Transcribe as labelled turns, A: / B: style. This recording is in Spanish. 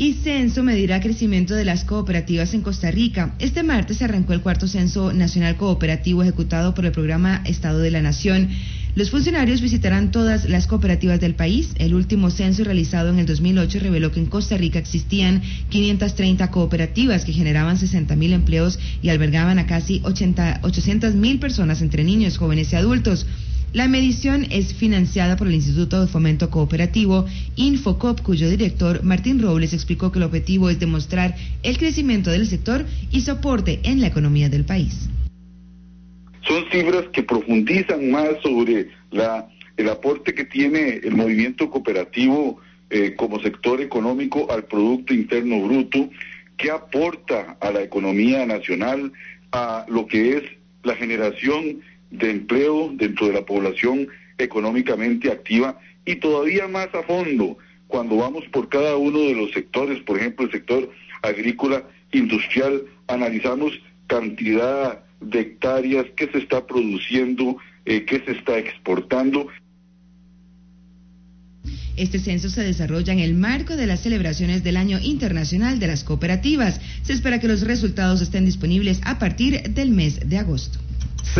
A: Y Censo medirá crecimiento de las cooperativas en Costa Rica. Este martes arrancó el cuarto Censo Nacional Cooperativo ejecutado por el programa Estado de la Nación. Los funcionarios visitarán todas las cooperativas del país. El último censo realizado en el 2008 reveló que en Costa Rica existían 530 cooperativas que generaban 60,000 empleos y albergaban a casi 800,000 personas entre niños, jóvenes y adultos. La medición es financiada por el Instituto de Fomento Cooperativo, Infocop, cuyo director, Martín Robles, explicó que el objetivo es demostrar el crecimiento del sector y soporte en la economía del país.
B: Son cifras que profundizan más sobre el aporte que tiene el movimiento cooperativo como sector económico al Producto Interno Bruto, que aporta a la economía nacional, a lo que es la generación de empleo dentro de la población económicamente activa, y todavía más a fondo cuando vamos por cada uno de los sectores. Por ejemplo, el sector agrícola industrial, analizamos cantidad de hectáreas que se está produciendo, que se está exportando.
A: Este censo se desarrolla en el marco de las celebraciones del Año Internacional de las Cooperativas. Se espera que los resultados estén disponibles a partir del mes de agosto.